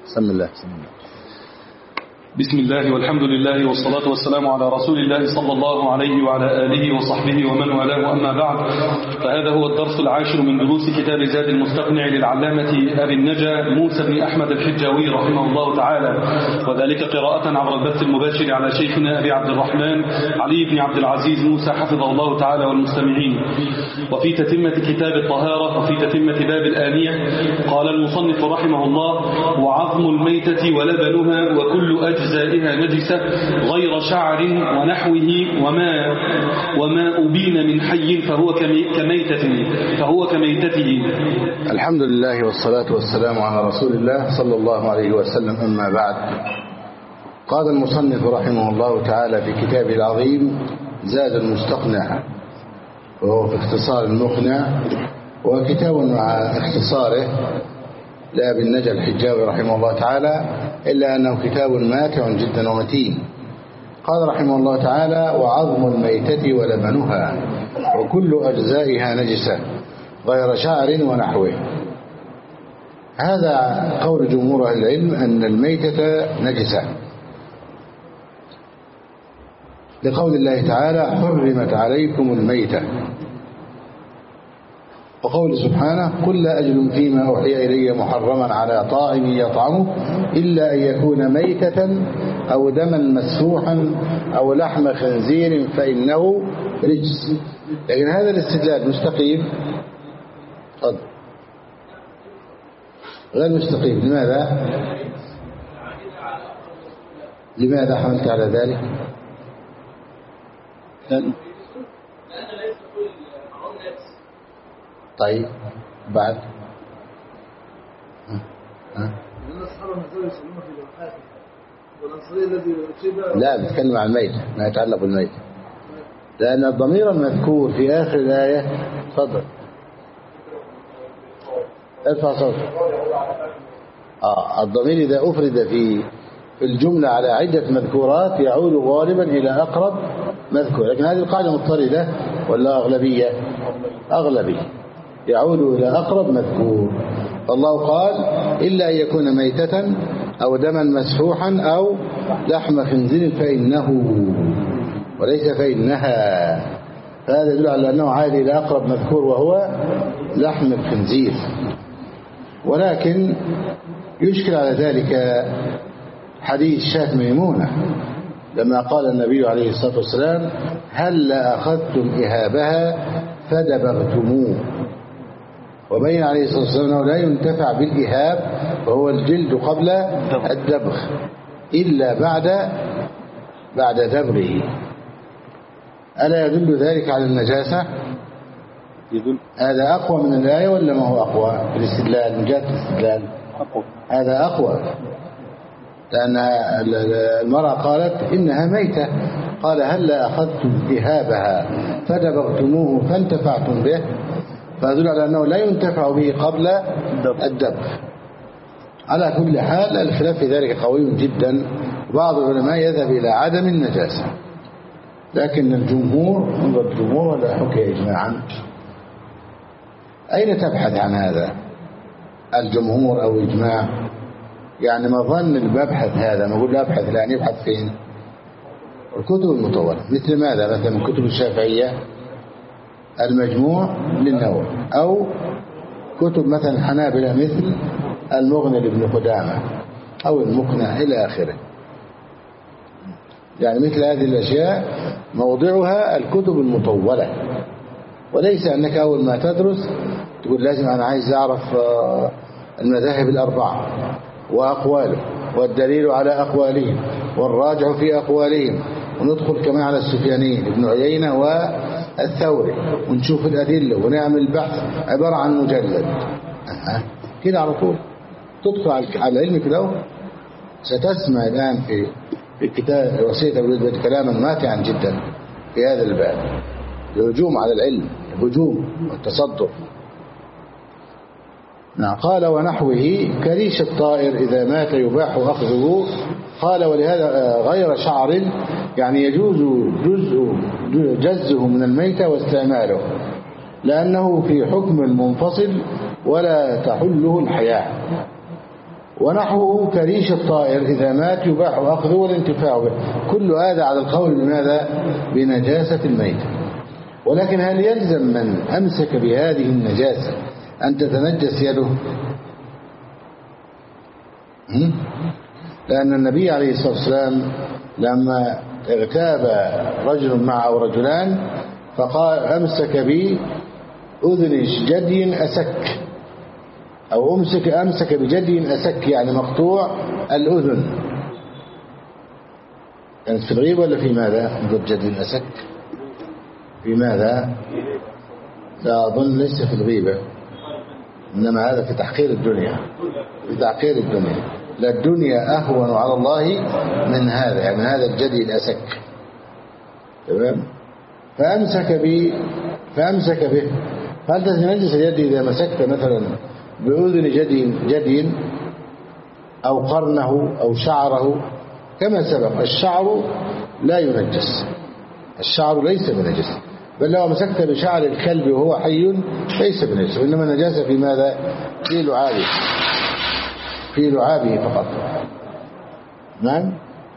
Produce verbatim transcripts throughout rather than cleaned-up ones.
بسم الله بسم الله بسم الله والحمد لله والصلاة والسلام على رسول الله صلى الله عليه وعلى آله وصحبه ومن والاه، أما بعد، فهذا هو الدرس العاشر من دروس كتاب زاد المستقنع للعلامة أبي النجا موسى بن أحمد الحجاوي رحمه الله تعالى، وذلك قراءة عبر البث المباشر على شيخنا أبي عبد الرحمن علي بن عبد العزيز موسى حفظه الله تعالى والمستمعين. وفي تتمة كتاب الطهارة وفي تتمة باب الآنية قال المصنف رحمه الله: وعظم الميتة ولبنها وكل أجل أجزائها نجسة غير شعر ونحوه وما وما أبين من حي فهو كميتة فهو كميتته. الحمد لله والصلاة والسلام على رسول الله صلى الله عليه وسلم، أما بعد. قال المصنف رحمه الله تعالى في كتابه العظيم زاد المستقنع، وهو في اختصار المقنع، وكتاب مع اختصاره لأبي النجا الحجاوي رحمه الله تعالى، إلا أنه كتاب ماتع جدا ومتين. قال رحمه الله تعالى: وعظم الميتة ولبنها وكل أجزائها نجسة غير شعر ونحوه. هذا قول جمهور أهل العلم أن الميتة نجسة، لقول الله تعالى: حرمت عليكم الميتة، وقول سبحانه: قل لا أجد فيما أوحي إلي محرما على طاعم يطعمه إلا أن يكون ميتة أو دما مسفوحا أو لحم خنزير فإنه رجس. لكن هذا الاستدلال مستقيم؟ قد غير مستقيم. لماذا؟ لماذا حملت على ذلك؟ طيب بعد ها ها لا بتكلم عن الميت، ما يتعلق بالميت، لأن الضمير المذكور في آخر الآية. تفضل ارفع صوتك. آه الضمير إذا أفرد في في الجملة على عدة مذكورات يعود غالبا إلى أقرب مذكور، لكن هذه القاعدة مضطردة ولا أغلبية؟ أغلبية، يعود إلى أقرب مذكور. فالله قال: إلا أن يكون ميتة أو دما مسفوحا أو لحم خنزير فإنه، وليس فإنها. فهذا يدل على أنه عاد إلى أقرب مذكور وهو لحم الخنزير. ولكن يشكل على ذلك حديث شاة ميمونة لما قال النبي عليه الصلاة والسلام: هل أخذتم إهابها فدبغتموه. وبين عليه الصلاة والسلام أنه لا ينتفع بالإهاب وهو الجلد قبل الدبغ إلا بعد بعد دبغه. ألا يدل ذلك على النجاسة؟ يدل. هذا أقوى من الآية ولا ما هو أقوى في الاستدلال؟ من جهة الاستدلال أقوى. هذا أقوى، لأن المرأة قالت إنها ميتة، قال: هل أخذتم إهابها فدبغتموه فانتفعتم به، فيدل على أنه لا ينتفع به قبل الدبغ. على كل حال الخلاف في ذلك قوي جدا، بعض العلماء يذهب إلى عدم النجاسة، لكن الجمهور، انظر الجمهور ولا حكي إجماعا، أين تبحث عن هذا؟ الجمهور أو إجماع؟ يعني ما ظن المبحث هذا، ما أقول لا أبحث، لا يبحث فين؟ الكتب المطولة. مثل ماذا؟ مثلا من كتب الشافعية المجموع للنووي، أو كتب مثلا الحنابلة مثل المغني لابن قدامة أو المقنع إلى آخره. يعني مثل هذه الأشياء موضعها الكتب المطولة، وليس أنك أول ما تدرس تقول لازم أنا عايز أعرف المذاهب الأربعة وأقواله والدليل على أقوالهم والراجع في أقوالهم، وندخل كمان على السفيانين ابن عيينة والثوري ونشوف الأدلة ونعمل بحث عبارة عن مجلد أه. كده على طول تدخل على العلم في الأول. ستسمع الآن في في كتاب وصية أبو الوليد كلاما ماتعا جدا في هذا الباب، الهجوم على العلم، الهجوم والتصدر. نعم. قال: ونحوه كريش الطائر إذا مات يباح أخذه. قال: ولهذا غير شعر، يعني يجوز جزء جزه من الميتة واستعماله، لأنه في حكم منفصل ولا تحله الحياة. ونحوه كريش الطائر إذا مات يباح أخذه والانتفاع به. كل هذا على القول بماذا؟ بنجاسة الميت. ولكن هل يلزم من أمسك بهذه النجاسة أن تتنجس يده؟ لأن النبي عليه الصلاة والسلام لما اغتاب رجل معه أو رجلان فقال أمسك بأذن جدي أسك، أو أمسك أمسك بجدي أسك يعني مقطوع الأذن. كانت في الغيبة ولا في ماذا؟ ضد جدي أسك في ماذا؟ لا أظن ليس في الغيبة، إنما هذا في تحقير الدنيا، في تحقير الدنيا. لا الدنيا أهون على الله من هذا، يعني هذا الجدي الأسك. تمام؟ فأمسك به فأمسك به هل تتنجس اليد إذا مسكت مثلا بأذن جدي جدي أو قرنه أو شعره؟ كما سبق الشعر لا ينجس، الشعر ليس بنجس، بل لو مسكت بشعر الكلب وهو حي ليس بنجس، وإنما النجاسة في ماذا؟ في لعابه، في لعابه فقط. نعم.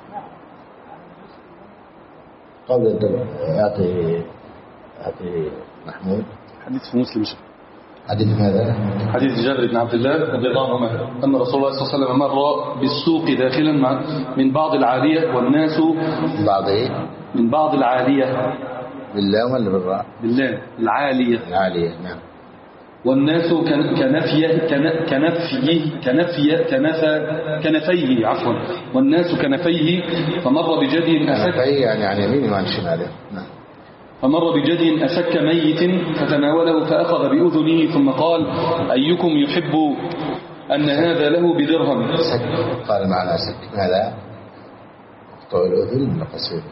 قبل الدم أعطي أعطي محمود حديث في مسلم. حديث ماذا؟ حديث جابر بن عبد الله رضي الله عنه أن رسول الله صلى الله عليه وسلم مر بالسوق داخلا مع من بعض العالية والناس بعض إيه؟ من بعض العالية بالله ولا بالراء؟ بالله العالية العالية. نعم. والناس كنفيه كنفيه كنفيه كنفا كنفيه عفوا والناس كنفيه فمر بجدي أسك يعني عن يمينه وعن شماله. نعم. فمر بجدي أسك ميت فتناوله فأخذ بأذنه ثم قال أيكم يحب أن هذا له بدرهم؟ أسك قال معنى أسك هذا طول الأذن ولا قصير؟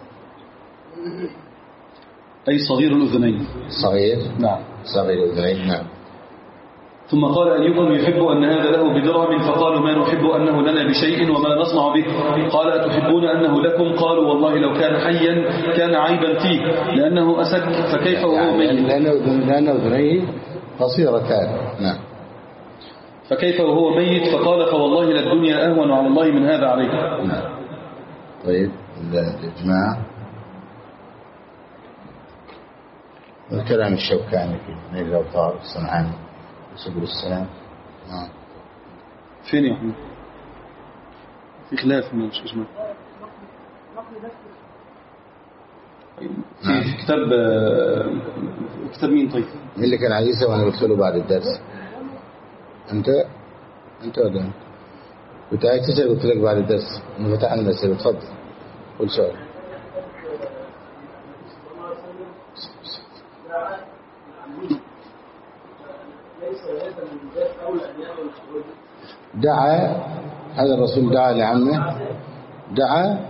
أي صغير الأذنين. صغير. نعم. صغير الأذنين. نعم. ثم قال أيكم يحب أن هذا له بدرهم؟ فقالوا ما نحب أنه لنا بشيء وما نصنع به. قال أتحبون أنه لكم؟ قالوا والله لو كان حيا كان عيبا فيه لأنه أسك فكيف وهو ميت؟ لأن أذنيه قصيرتان. نعم. فكيف وهو ميت؟ فقال فوالله للدنيا أهون على الله من هذا عليك. نعم. طيب الإجماع والكلام الشوكاني في نيل الأوطار الصنعاني سبل السلام. نعم. فين يا أحمد؟ في خلاف من مش اسمه في كتاب كتاب مين طيب؟ مين اللي كان عايزه وانا قلت له بعد الدرس؟ انت انت ولا انت؟ كنت عايز تسال قلت لك بعد الدرس انا فتحنا الاسئله. اتفضل قول سؤال. دعا هذا الرسول دعا لعمه، دعا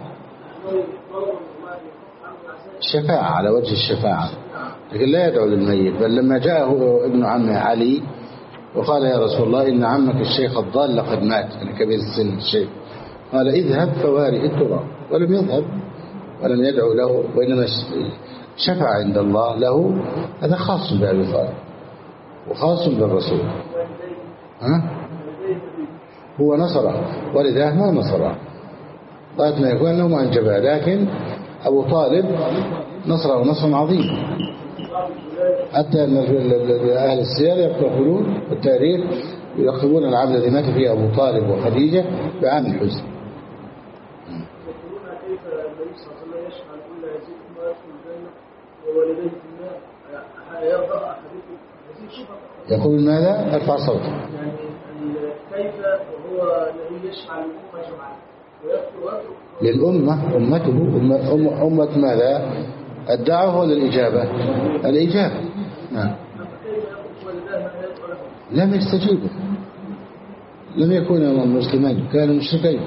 الشفاعة على وجه الشفاعة، لكن لا يدعو للميت. بل لما جاءه ابن عمه علي وقال يا رسول الله إن عمك الشيخ الضال قد مات، يعني كبير السن الشيخ، قال اذهب فوارئ التراب، ولم يذهب ولم يدعو له، وإنما شفع عند الله له. هذا خاص بأبي طالب وخاص بالرسول. ها؟ هو نصره ولذا ما نصره طيب ما يكون له ما انجبه، لكن أبو طالب نصره نصر عظيم، حتى أن أهل السير يقولون التاريخ يلقبون العام الذي مات فيه أبو طالب وخديجة بعام الحزن. يقول ماذا؟ ارفع صوتك. كيف وهو الذي يشفع للأمة جمعاء للأمة أمته أمة, أمة, أمة ماذا؟ الدعوة ولا الإجابة؟ الإجابة. نعم. لم يستجيبوا، لم يكونوا مسلمين، كانوا مشركين.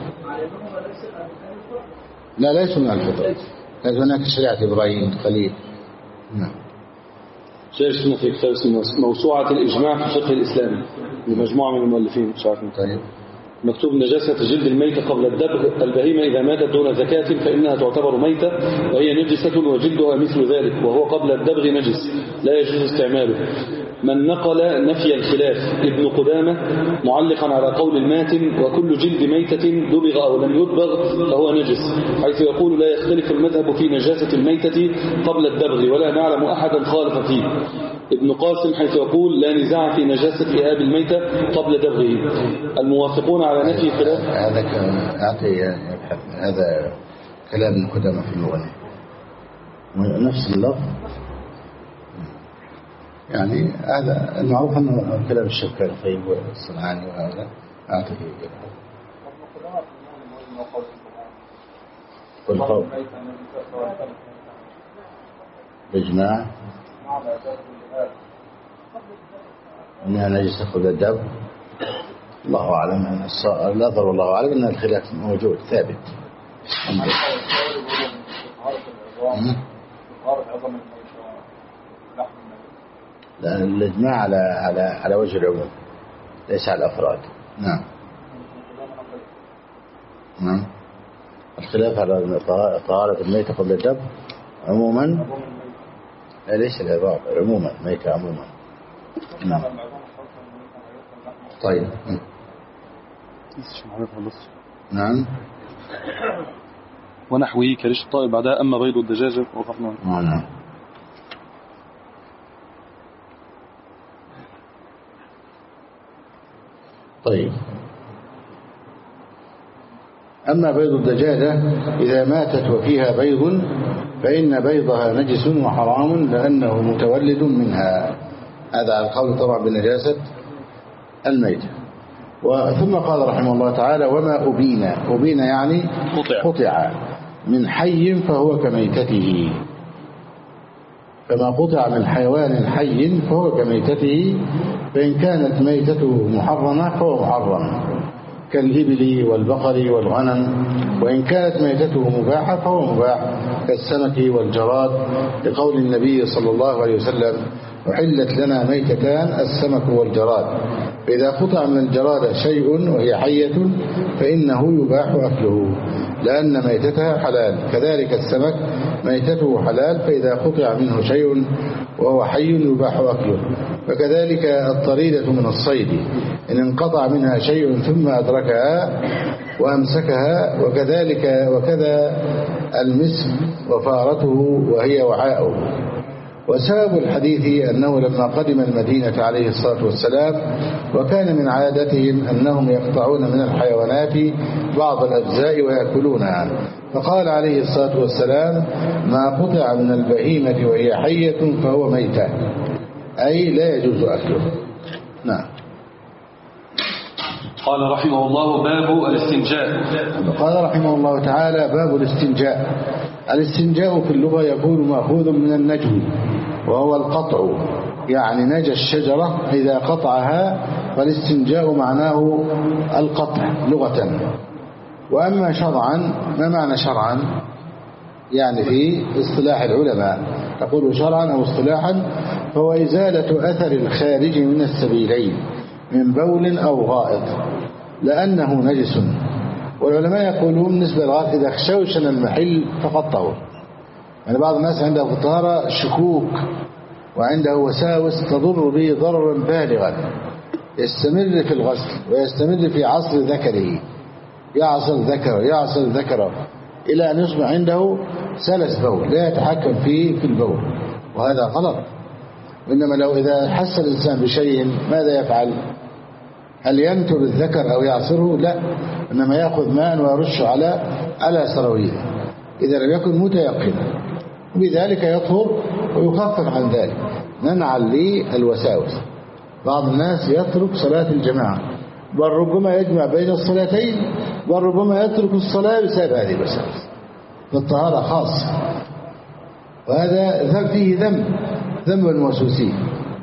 لا ليسوا من الفطر، كانت هناك شريعة إبراهيم خليل. نعم. شيء اسمه في كتاب اسمه موسوعة الإجماع في الفقه الإسلامي لمجموعة من المؤلفين مش عارف. طيب. مكتوب نجاسة جلد الميت قبل الدبغ البهيمة إذا ماتت دون زكاة فإنها تعتبر ميتة وهي نجسة وجلدها مثل ذلك، وهو قبل الدبغ نجس لا يجوز استعماله. من نقل نفي الخلاف ابن قدامة معلقا على قول الماتن وكل جلد ميتة دبغ أو لم يدبغ فهو نجس، حيث يقول لا يختلف المذهب في نجاسة الميتة قبل الدبغ ولا نعلم أحدا خالف فيه. ابن قاسم حيث يقول لا نزاع في نجاسة إهاب الميتة قبل دبغه. الموافقون على نفي خلاف هذا هذا كلام ابن قدامة في اللغة نفس اللفظ، يعني هذا المعروف أنه كلام الشوكاني طيب والصنعاني وهذا أعطيه والقول بإجماع أنها نجسة قبل الدبغ. الله أعلم أن النظر والله أعلم أن الخلاف موجود ثابت. لا الإجماع على على على وجه العموم ليس على الأفراد. نعم نعم الخلاف على طهارة الميتة قبل الدبغ عموما ليس العبارة عموما ميتة عموما. نعم طيب نعم ونحوه كريش الطائر بعدها أما بيض الدجاجة وقفنا. نعم طيب أما بيض الدجاجة إذا ماتت وفيها بيض فإن بيضها نجس وحرام لأنه متولد منها. هذا على القول طبعا بنجاسة الميتة. وثم قال رحمه الله تعالى وما أبين أبين يعني قطع, قطع من حي فهو كميتته، فما قطع من حيوان حي فهو كميتته، فإن كانت ميتته محرمة فهو محرم كالإبل والبقر والغنم، وإن كانت ميتته مباحة فهو مباح كالسمك والجراد، لقول النبي صلى الله عليه وسلم أحلت لنا ميتتان السمك والجراد، فإذا قطع من الجراد شيء وهي حية فإنه يباح أكله لأن ميتتها حلال، كذلك السمك ميتته حلال فإذا قطع منه شيء وهو حي يباح أكله، وكذلك الطريدة من الصيد إن انقطع منها شيء ثم أدركها وأمسكها، وكذلك وكذا المسك وفارته وهي وعاؤه. وسبب الحديث أنه لما قدم المدينة عليه الصلاة والسلام وكان من عادتهم أنهم يقطعون من الحيوانات بعض الأجزاء ويأكلونها، فقال عليه الصلاة والسلام ما قطع من البهيمة وهي حية فهو ميتة، أي لا يجوز أكله. نعم. قال رحمه الله باب الاستنجاء. قال رحمه الله تعالى باب الاستنجاء. الاستنجاء في اللغة يكون مأخوذ من النجو وهو القطع، يعني نجى الشجرة إذا قطعها، فالاستنجاء معناه القطع لغة. وأما شرعا ما معنى شرعا؟ يعني في اصطلاح العلماء تقول شرعا أو اصطلاحا فهو إزالة أثر الخارج من السبيلين من بول أو غائط لأنه نجس. والعلماء يقولون بالنسبة للغائط إذا خشوشن المحل فقد طهر. يعني بعض الناس عنده في الطهارة شكوك وعنده وساوس تضر به ضررا بالغا، يستمر في الغسل ويستمر في عصر ذكره، يعصر ذكره يعصر ذكره إلى أن يصبح عنده سلس بول لا يتحكم فيه في البول، وهذا غلط. وإنما لو إذا حس الإنسان بشيء ماذا يفعل؟ هل ينتر الذكر أو يعصره؟ لا، إنما يأخذ ماء ويرش على على سراويله إذا لم يكن متيقنا، وبذلك يطهر ويخفف عن ذلك منعا للوساوس. بعض الناس يترك صلاة الجماعة بل ربما يجمع بين الصلاتين بل ربما يترك الصلاة بسبب هذه الوساوس في الطهارة خاصة، وهذا فيه ذنب ذنب الموسوسين.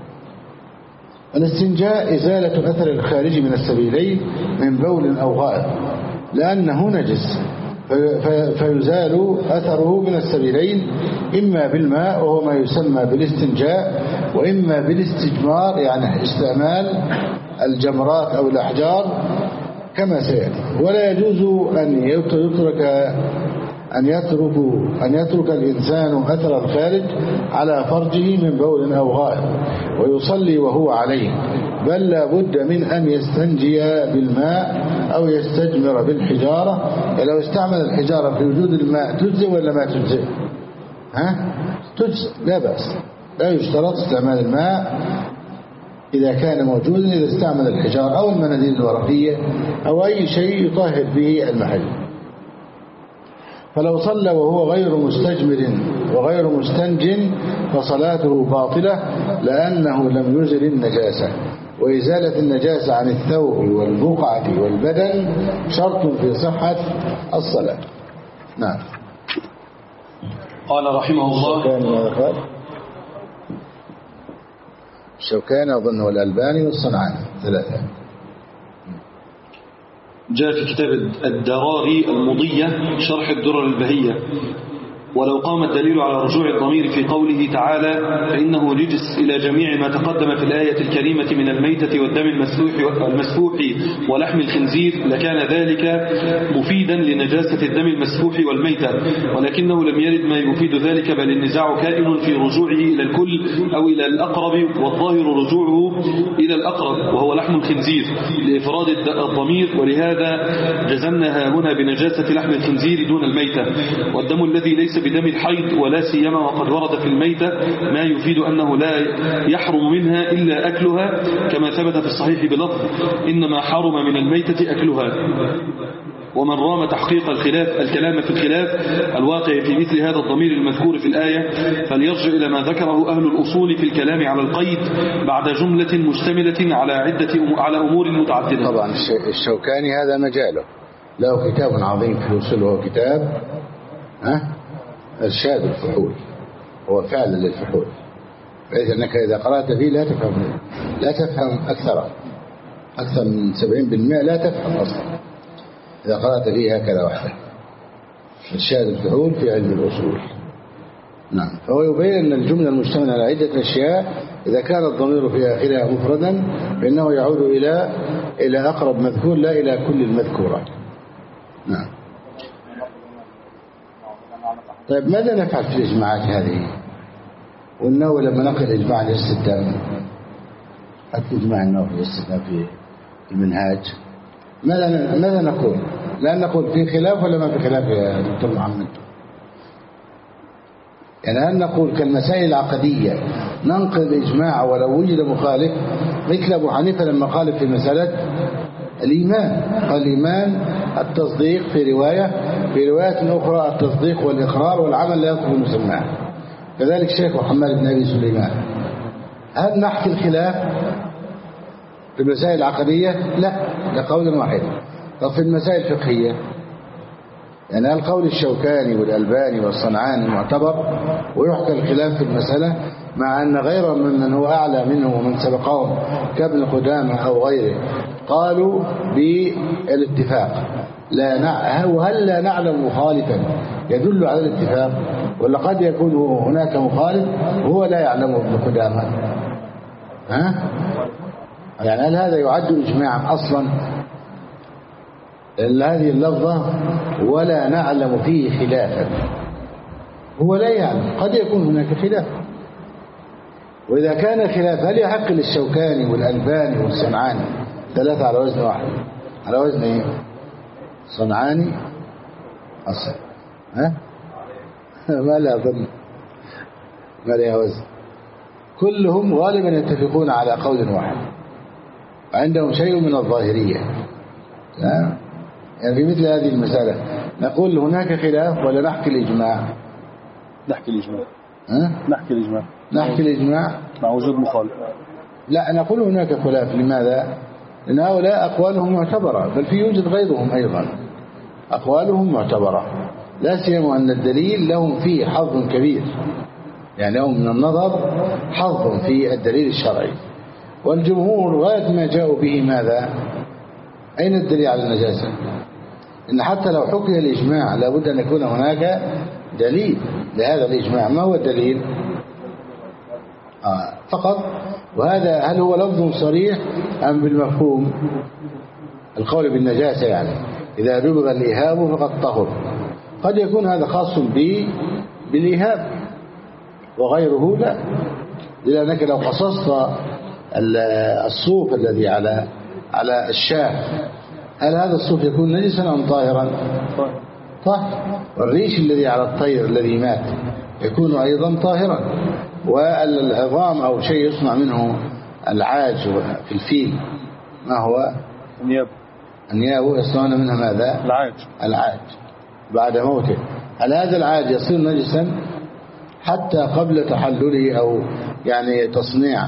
الاستنجاء إزالة أثر الخارج من السبيلين من بول أو غائط لأنه نجس فيزال أثره من السبيلين إما بالماء وهو ما يسمى بالاستنجاء، وإما بالاستجمار يعني استعمال الجمرات أو الأحجار كما سيأتي. ولا يجوز أن يترك أن يترك أن يترك الإنسان أثر الخارج على فرجه من بول أو غائط ويصلي وهو عليه، بل لا بد من أن يستنجي بالماء أو يستجمر بالحجارة. لو استعمل الحجارة في وجود الماء تجزئ ولا ما تجزئ؟ ها؟ تجزئ، لا بأس، لا يشترط استعمال الماء إذا كان موجودا، إذا استعمل الحجار أو المناديل الورقية أو أي شيء يطهر به المحل. فلو صلى وهو غير مستجمر وغير مستنج فصلاته باطلة، لأنه لم يزل النجاسة، وإزالة النجاسة عن الثوب والبقعة والبدن شرط في صحة الصلاة. نعم. قال رحمه الله الشوكاني أظن والألباني والصنعاني ثلاثة. جاء في كتاب الدراري المضية شرح الدرر البهية: ولو قام الدليل على رجوع الضمير في قوله تعالى فإنه رجس إلى جميع ما تقدم في الآية الكريمة من الميتة والدم المسفوح المسفوح ولحم الخنزير لكان ذلك مفيدا لنجاسة الدم المسفوح والميتة، ولكنه لم يرد ما يفيد ذلك، بل النزاع كائن في رجوعه إلى الكل أو إلى الأقرب، والظاهر رجوعه إلى الأقرب وهو لحم الخنزير لإفراد الضمير، ولهذا جزمنا هنا بنجاسة لحم الخنزير دون الميتة. والدم الذي ليس بدم الحيض ولا سيما وقد ورد في الميتة ما يفيد أنه لا يحرم منها إلا أكلها، كما ثبت في الصحيح بلفظ إنما حرم من الميتة أكلها. ومن رام تحقيق الخلاف الكلام في الخلاف الواقع في مثل هذا الضمير المذكور في الآية فليرجع إلى ما ذكره أهل الأصول في الكلام على القيد بعد جملة مشتملة على عدة على أمور متعددة. طبعا الشوكاني هذا مجاله، له كتاب عظيم في الأصول، وهو كتاب ها إرشاد الفحول، هو فعلا للفحول، بحيث أنك إذا قرأت فيه لا تفهم لا تفهم أكثر أكثر من سبعين بالمئة لا تفهم أصلا إذا قرأت فيه هكذا وحده. إرشاد الفحول في علم الأصول. نعم. فهو يبين أن الجملة المشتملة على عدة أشياء إذا كان الضمير في آخرها مفردا فإنه يعود إلى إلى أقرب مذكور لا إلى كل المذكورات. نعم. طيب ماذا نفعل في الإجماعات هذه؟ والنووي لما نقل إجماع الاستدلال، حتى إجماع النووي الاستدلال في المنهاج، ماذا ماذا نقول؟ لا نقول في خلاف ولا ما في خلاف يا دكتور محمد؟ يعني هل نقول كالمسائل العقدية ننقل الإجماع ولو وجد مخالف، مثل أبو حنيفة لما قال في مسألة الإيمان، قال الإيمان التصديق في رواية، في رواية أخرى التصديق والإقرار والعمل لا يدخل المسمى. كذلك الشيخ محمد بن أبي سليمان. هل نحكي الخلاف في المسائل العقدية؟ لا، لقول واحد. طب في المسائل الفقهية يعني هل قول الشوكاني والألباني والصنعاني معتبر ويحكى الخلاف في المسألة، مع أن غير من هو أعلى منه ومن سبقهم كابن قدامة أو غيره قالوا بالاتفاق؟ لا نع... وهل لا نعلم مخالفا يدل على الاتفاق، ولا قد يكون هناك مخالف وهو لا يعلمه ابن قدامة؟ ها؟ يعني هل هذا يعد إجماعا أصلا؟ هذه اللفظة ولا نعلم فيه خلافا، هو لا يعلم، قد يكون هناك خلاف. وإذا كان خلاف هل يحق للشوكاني والألباني والصنعاني ثلاثة على وزن واحد، على وزن ايه؟ صنعاني أصل ها؟ ما لا أظن ما لا وزن، كلهم غالبا يتفقون على قول واحد، عندهم شيء من الظاهرية. ها؟ يعني في مثل هذه المسألة نقول هناك خلاف ولا نحكي الإجماع؟ نحكي الإجماع. ها؟ نحكي الإجماع. نحكي الإجماع مع وجود مخالف. لا، نقول هناك خلاف. لماذا؟ لأن هؤلاء أقوالهم معتبرة، بل في يوجد غيرهم أيضا أقوالهم معتبرة، لا سيما أن الدليل لهم فيه حظ كبير، يعني لهم من النظر حظ في الدليل الشرعي. والجمهور غاية ما جاءوا به ماذا؟ أين الدليل على النجاسة؟ إن حتى لو حكي الإجماع لابد أن يكون هناك دليل لهذا الإجماع. ما هو الدليل؟ آه فقط. وهذا هل هو لفظ صريح أم بالمفهوم؟ القول بالنجاسة يعني إذا دبغ الإهاب فقد طهر، قد يكون هذا خاص بالإيهاب وغيره لا، لأنك لو قصصت الصوف الذي على على الشاة هل هذا الصوف يكون نجسا أم طاهرا؟ طاهر. والريش الذي على الطير الذي مات يكون أيضا طاهرا. والعظام أو شيء يصنع منه العاج في الفيل ما هو؟ النياب. النياب يصنعون منها ماذا؟ العاج. العاج بعد موته. هل هذا العاج يصير نجسا حتى قبل تحلله أو يعني تصنيع؟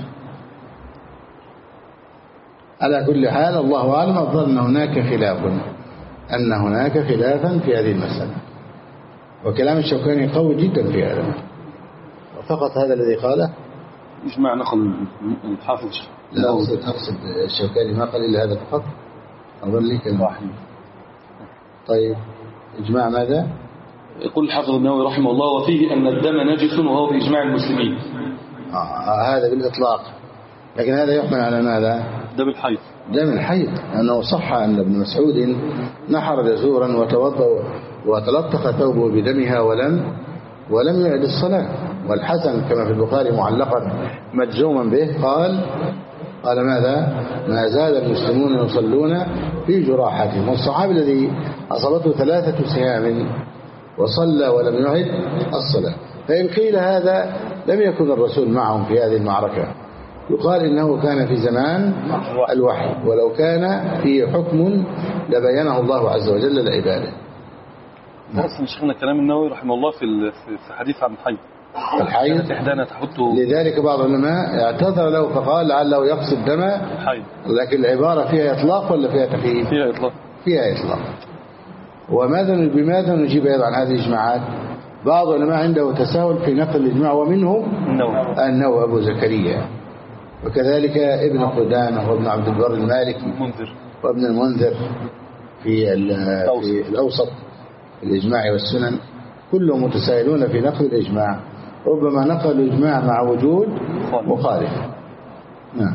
على كل حال الله أعلم. أظن أن هناك خلاف أن هناك خلافا في هذه المسألة، وكلام الشوكاني قوي جدا في هذا. فقط هذا الذي قاله إجماع نقل الحافظ. لا أقصد, أقصد الشوكاني ما قال إلا هذا فقط. أظن لي كلمة واحدة. طيب إجماع ماذا؟ يقول الحافظ النووي رحمه الله وفيه أن الدم نجس وهو بإجماع المسلمين. آه هذا بالإطلاق، لكن هذا يحمل على ماذا؟ دم الحيض. دم الحيض، أنه صح أن ابن مسعود نحر جزورا وتوضأ وتلطخ ثوبه بدمها ولم ولم يعد الصلاة. والحسن كما في البخاري معلقا مجزوما به قال قال ماذا؟ ما زال المسلمون يصلون في جراحاتهم. والصحابي الذي أصابته ثلاثة سهام وصلى ولم يعد الصلاة. فإن قيل هذا لم يكن الرسول معهم في هذه المعركة يقال إنه كان في زمان الوحي، ولو كان فيه حكم لبينه الله عز وجل لعباده. أصلا شيخنا كلام النووي رحمه الله في في حديث عن الحيض. الحيض إحدانا تحطه. لذلك بعض العلماء اعتذر له فقال لعله يقصد دم الحيض، لكن العبارة فيها إطلاق ولا فيها تخييم؟ فيها إطلاق. فيها إطلاق. وماذا بماذا نجيب أيضا عن هذه الإجماعات؟ بعض العلماء عنده تساهل في نقل الإجماع، ومنهم النووي النووي أبو زكريا، وكذلك ابن قدامة وابن عبد البر المالكي المنذر وابن المنذر في في الأوسط الإجماع والسنن، كلهم متساهلون في نقل الإجماع، ربما نقل الإجماع مع وجود مخالف. نعم.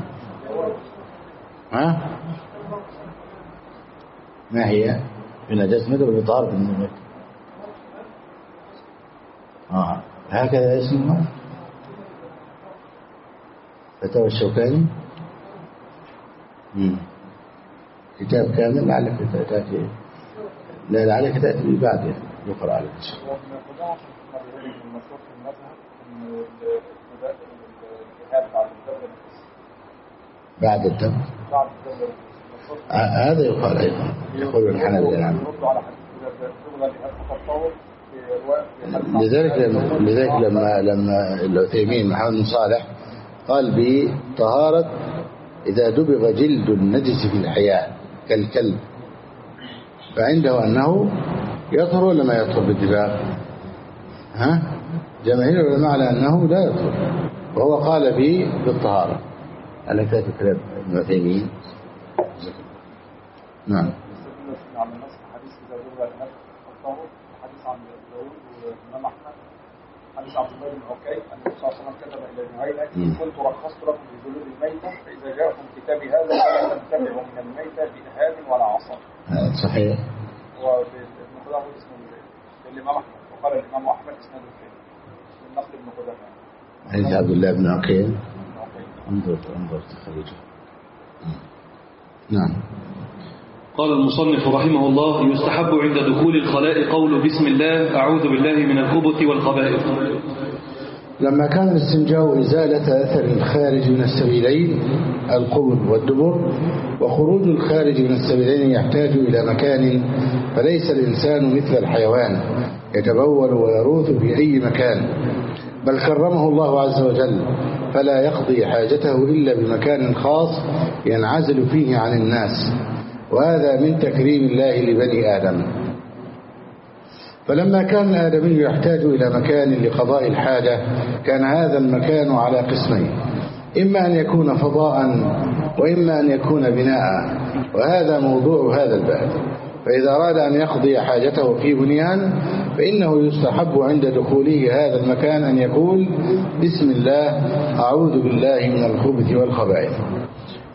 ها ما هي من جسمه وبطارد النمط؟ آه هكذا اسمها فتاوى الشوكاني. مم. كتاب كامل لعلك تأتي، لا لعلك تأتي بعد يقرأ عليك بعد الدم. هذا يقال أيضا، يقول الحنابلة عنه. لذلك لذلك لما لما العثيمين محمد بن صالح قال بطهارة إذا دبغ جلد النجس في الحياة كالكلب، فعنده أنه يطهر ولا ما يطهر بالدباغ؟ ها جماهير العلماء على أنه لا يطهر، وهو قال به بالطهارة. ألا كاتب كلام ابن عثيمين. نعم. حديث عبد الله بن عكيم أن النبي صلى الله عليه وسلم كتب إلى جهينة كنت رخصت لكم بجلود الميتة فإذا جاءكم كتابي هذا فلا تنتفعوا من الميتة بإهاب ولا عصا. صحيح. وابن قدامة اسمه الإمام أحمد، وقال الإمام أحمد اسناد الكلام من نقل ابن قدامة. حديث عبد الله بن عكيم. انظر انظر تخرجه. نعم. قال المصنف رحمه الله يستحب عند دخول الخلاء قول بسم الله أعوذ بالله من الخبث والخبائث. لما كان الاستنجاء إزالة أثر الخارج من السبيلين القبل والدبر، وخروج الخارج من السبيلين يحتاج إلى مكان، فليس الإنسان مثل الحيوان يتبول ويروث في أي مكان، بل كرمه الله عز وجل فلا يقضي حاجته إلا بمكان خاص ينعزل فيه عن الناس، وهذا من تكريم الله لبني آدم. فلما كان الآدمي يحتاج إلى مكان لقضاء الحاجة كان هذا المكان على قسمين، إما أن يكون فضاء وإما أن يكون بناء، وهذا موضوع هذا الباب. فإذا أراد أن يقضي حاجته في بنيان فإنه يستحب عند دخوله هذا المكان أن يقول بسم الله أعوذ بالله من الخبث والخبائث.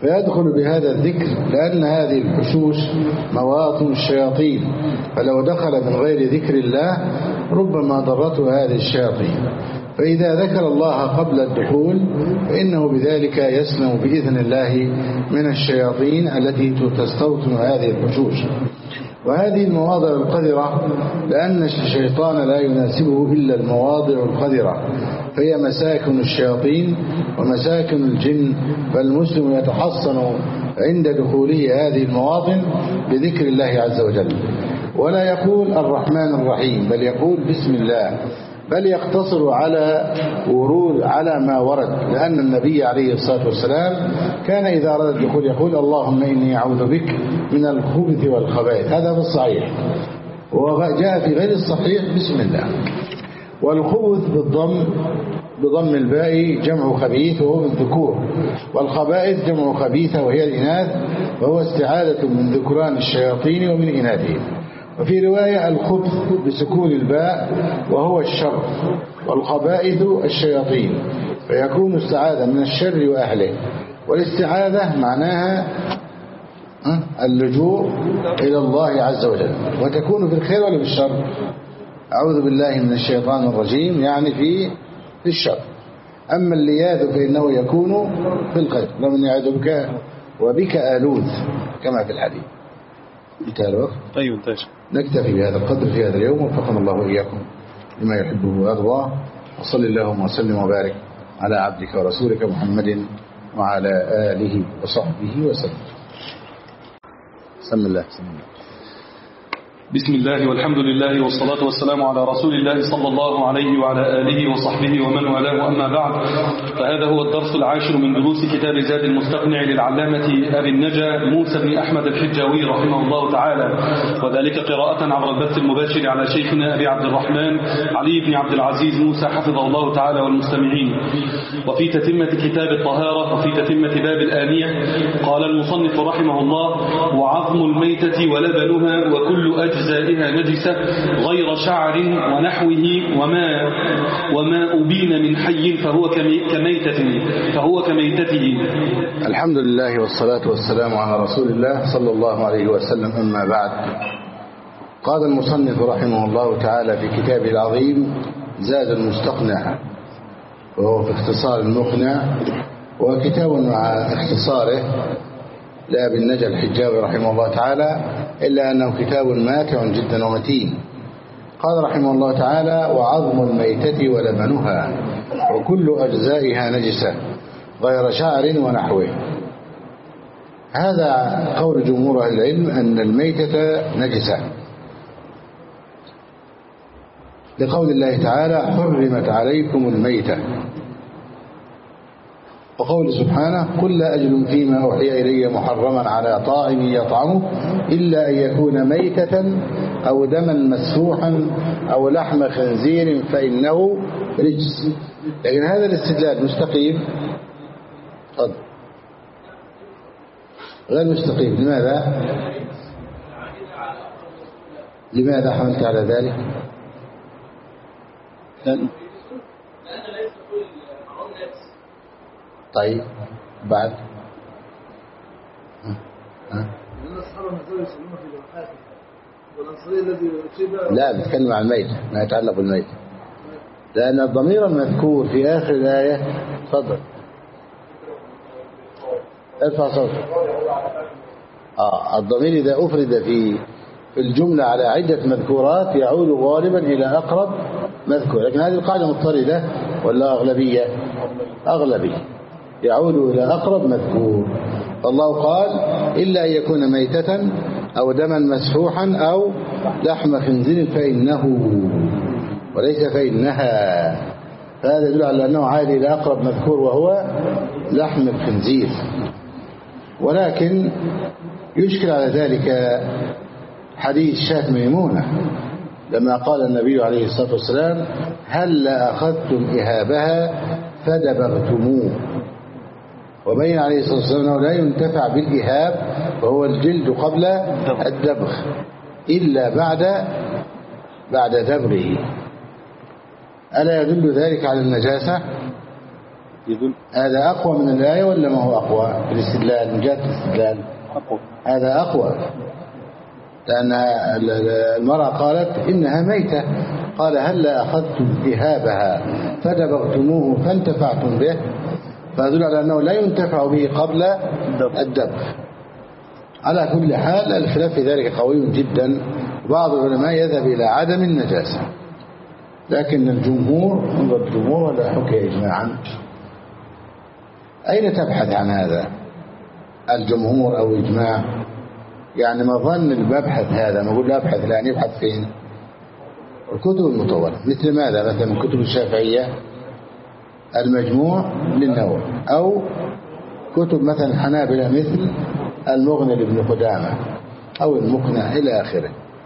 فيدخل بهذا الذكر لأن هذه الحشوش مواطن الشياطين، فلو دخل من غير ذكر الله ربما ضرته هذه الشياطين، فإذا ذكر الله قبل الدخول فإنه بذلك يسلم بإذن الله من الشياطين التي تستوطن هذه الحشوش. وهذه المواضع القذرة لأن الشيطان لا يناسبه إلا المواضع القذرة، فهي مساكن الشياطين ومساكن الجن، فالمسلم يتحصن عند دخوله هذه المواطن بذكر الله عز وجل، ولا يقول الرحمن الرحيم بل يقول بسم الله، بل يقتصر على ورود على ما ورد، لأن النبي عليه الصلاة والسلام كان إذا أراد الدخول يقول اللهم إني أعوذ بك من الخبث والخبائث، هذا في الصحيح، وجاء في غير الصحيح بسم الله. والخبث بالضم بضم الباء جمع خبيث وهو من الذكور، والخبائث جمع خبيثة وهي الإناث، وهو استعادة من ذكران الشياطين ومن إناثهم. وفي رواية الخبث بسكون الباء وهو الشر، والخبائث الشياطين، فيكون استعاذة من الشر وأهله. والاستعاذة معناها اللجوء إلى الله عز وجل، وتكون في الخير ولا في الشر؟ أعوذ بالله من الشيطان الرجيم يعني في في الشر. أما اللياذ فإنه يكون في الخير، لمن يعوذ بك وبك آلوذ كما في الحديث. انتهى الوقت؟ أيوة انتهى. نكتفي بهذا القدر في هذا اليوم، وفقنا الله وإياكم لما يحبه ويرضاه، وصل اللهم وسلم وبارك على عبدك ورسولك محمد وعلى آله وصحبه وسلم. بسم الله. بسم الله. بسم الله والحمد لله والصلاة والسلام على رسول الله صلى الله عليه وعلى آله وصحبه ومن والاه، أما بعد، فهذا هو الدرس العاشر من دروس كتاب زاد المستقنع للعلامة أبي النجا موسى بن أحمد الحجاوي رحمه الله تعالى، وذلك قراءة عبر البث المباشر على شيخنا أبي عبد الرحمن علي بن عبد العزيز موسى حفظه الله تعالى والمستمعين. وفي تتمة كتاب الطهارة وفي تتمة باب الآنية قال المصنف رحمه الله: وعظم الميتة ولبنها وكل أجل أجزائها نجسة غير شعر ونحوه وما وما أبين من حي فهو كميتة فهو كميتته. الحمد لله والصلاة والسلام على رسول الله صلى الله عليه وسلم، أما بعد. قال المصنف رحمه الله تعالى في كتابه العظيم زاد المستقنع، وهو في اختصار المقنع، وكتاب مع اختصاره لأبي النجا الحجاوي رحمه الله تعالى، إلا أنه كتاب ماتع جدا ومتين. قال رحمه الله تعالى: وعظم الميتة ولبنها وكل أجزائها نجسة غير شعر ونحوه. هذا قول جمهور أهل العلم أن الميتة نجسة، لقول الله تعالى: حرمت عليكم الميتة، وقول سبحانه: قل لا أجد فيما أوحي إلي محرما على طاعم يطعمه إلا أن يكون ميتة أو دما مسفوحا أو لحم خنزير فإنه رجس. لكن هذا الاستدلال مستقيم؟ طب. غير مستقيم. لماذا؟ لماذا حملت على ذلك؟ لأن طيب بعد لا بتكلم عن الميت، ما يتعلق بالميت، لأن الضمير المذكور في آخر الآية. تفضل ارفع صوتك. آه الضمير إذا أفرد في في الجملة على عدة مذكورات يعود غالبا إلى أقرب مذكور، لكن هذه القاعدة مضطردة ولا أغلبية؟ أغلبية، يعود إلى أقرب مذكور. فالله قال: إلا أن يكون ميتة أو دما مسفوحا أو لحم خنزير فإنه، وليس فإنها. فهذا يدل على أنه عاد إلى أقرب مذكور وهو لحم الخنزير. ولكن يشكل على ذلك حديث شاة ميمونة لما قال النبي عليه الصلاة والسلام: هل أخذتم إهابها فدبغتموه. وبين عليه الصلاة والسلام أنه لا ينتفع بالإهاب وهو الجلد قبل الدبغ إلا بعد بعد دبغه. ألا يدل ذلك على النجاسة؟ يدل هذا أقوى من الآية ولا ما هو أقوى في الاستدلال من جهة الاستدلال؟ أقوى. هذا أقوى، لأن المرأة قالت إنها ميتة، قال هلا أخذتم إهابها فدبغتموه فانتفعتم به، فيدل على أنه لا ينتفع به قبل الدبغ. على كل حال الخلاف في ذلك قوي جدا، وبعض العلماء يذهب إلى عدم النجاسة، لكن الجمهور انظر الجمهور ولا حكي إجماعا. أين تبحث عن هذا الجمهور أو إجماع؟ يعني ما ظن المبحث هذا، ما أقول لا أبحث، لا يبحث فين؟ الكتب المطولة. مثل ماذا؟ مثلا من كتب الشافعية المجموع للنووي، أو كتب مثلا الحنابلة مثل المغني لابن قدامة أو المقنع إلى آخره.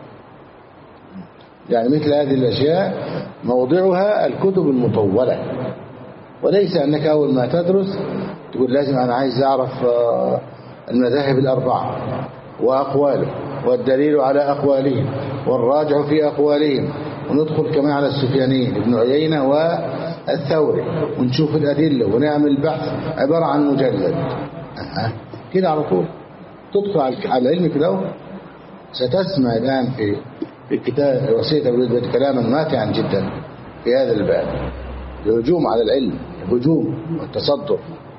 يعني مثل هذه الأشياء موضعها الكتب المطولة، وليس أنك أول ما تدرس تقول لازم أنا عايز أعرف المذاهب الأربعة وأقواله والدليل على أقوالهم والراجع في أقوالهم، وندخل كمان على السفيانين ابن عيينة والثوري ونشوف الأدلة ونعمل بحث عبارة عن مجلد أه. كده على طول تدخل على العلم كده. ستسمع الآن في في كتاب وسيلة الولد كلاما ماتعا جدا في هذا الباب، الهجوم على العلم، الهجوم والتصدر.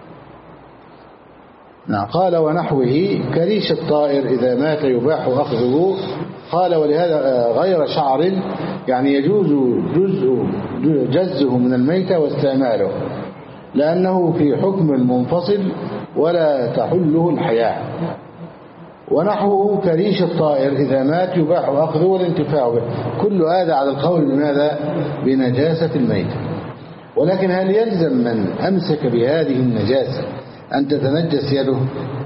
نعم. قال ونحوه كريش الطائر إذا مات يباح أخذه، قال ولهذا غير شعر، يعني يجوز جزء جزه من الميتة واستعماله، لأنه في حكم المنفصل ولا تحله الحياة. ونحوه كريش الطائر إذا مات يباح أخذه والانتفاع به. كل هذا على القول بماذا؟ بنجاسة الميتة. ولكن هل يلزم من أمسك بهذه النجاسة أن تتنجس يده؟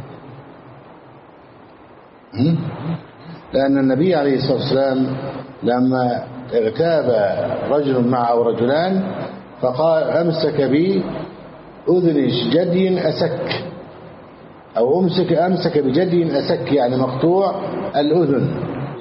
لأن النبي عليه الصلاة والسلام لما اغتاب رجل معه رجلان فقال أمسك بأذن جدي أسك، أو أمسك أمسك بجدي أسك، يعني مقطوع الأذن.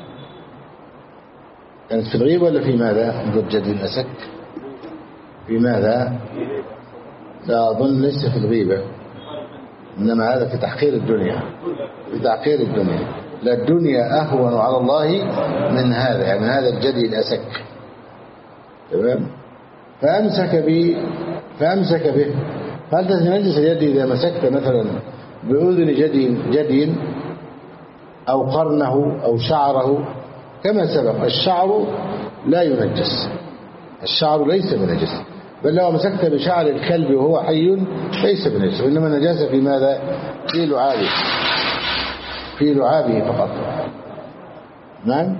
كانت في الغيبة ولا في ماذا؟ جدي أسك في ماذا؟ لا أظن ليس في الغيبة، إنما هذا في تحقير الدنيا، في تحقير الدنيا. لا الدنيا أهون على الله من هذا، يعني من هذا الجدي الأسك. تمام. فأمسك به فأمسك به هل تتنجس اليد إذا مسكت مثلا بأذن جدي جدي أو قرنه أو شعره؟ كما سبق الشعر لا ينجس، الشعر ليس بنجس، بل لو مسكت بشعر الكلب وهو حي ليس بنجس، وإنما النجاسة في ماذا؟ في لعابه، في لعابه فقط. نعم.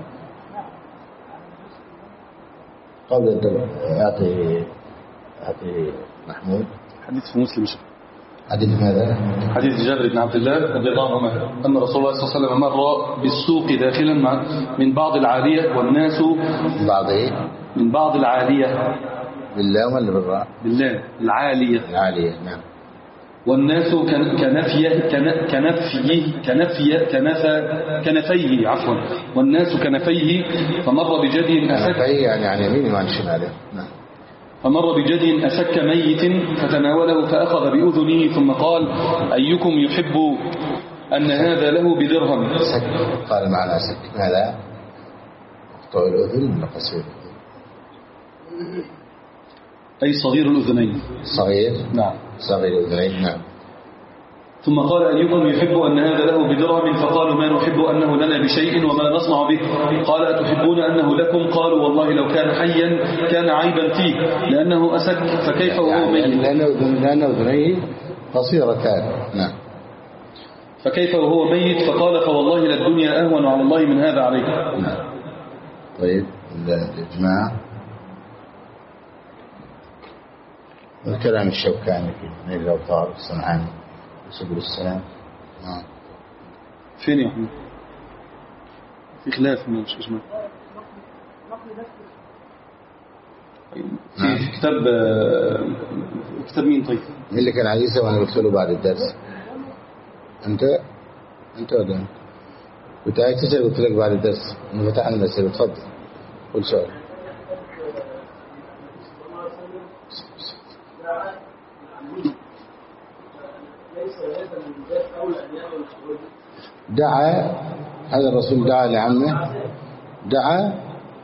قبل الدم أعطي أعطي محمود حديث في مسلم. حديث ماذا؟ حديث جابر بن عبد الله رضي الله عنه أن رسول الله صلى الله عليه وسلم مر بالسوق داخلا مع من بعض العالية والناس من بعض إيه؟ من بعض العالية بالله ولا بالراء؟ بالله العالية العالية. نعم. والناس كنفيه كنفيه كنفيه كنف كنفيه عفوا والناس كنفيه فمر بجدي أسك يعني عن يمينه وعن شماله. نعم. فمر بجدي أسك ميت فتناوله فأخذ بأذنه ثم قال أيكم يحب أن هذا له بدرهم؟ أسك قال معنى أسك ماذا؟ مقطوع الأذن ولا قصير الأذن؟ أي صغير الأذنين. صغير. نعم. صغير الأذنين. نعم. ثم قال أيكم يحب أن هذا له بدرهم؟ فقالوا ما نحب أنه لنا بشيء وما نصنع به. قال أتحبون أنه لكم؟ قالوا والله لو كان حيا كان عيبا فيه لأنه أسك فكيف وهو ميت؟ لأنه أذنيه قصيرتان. نعم. فكيف وهو ميت؟ فقال فوالله للدنيا أهون على الله من هذا عليكم. نعم. طيب الإجماع والكلام الشوكاني في نيل الأوطار الصنعاني سبل السلام. نعم. فين يا أحمد؟ في خلاف مش إجماع. في كتاب كتاب مين طيب؟ مين اللي كان عايزه وأنا قلت له بعد الدرس؟ أنت أنت ولا أنت؟ كنت عايز تسأل قلت لك بعد الدرس إنه فتحنا المسألة. اتفضل قل سؤال. دعا هذا الرسول دعا لعمه دعا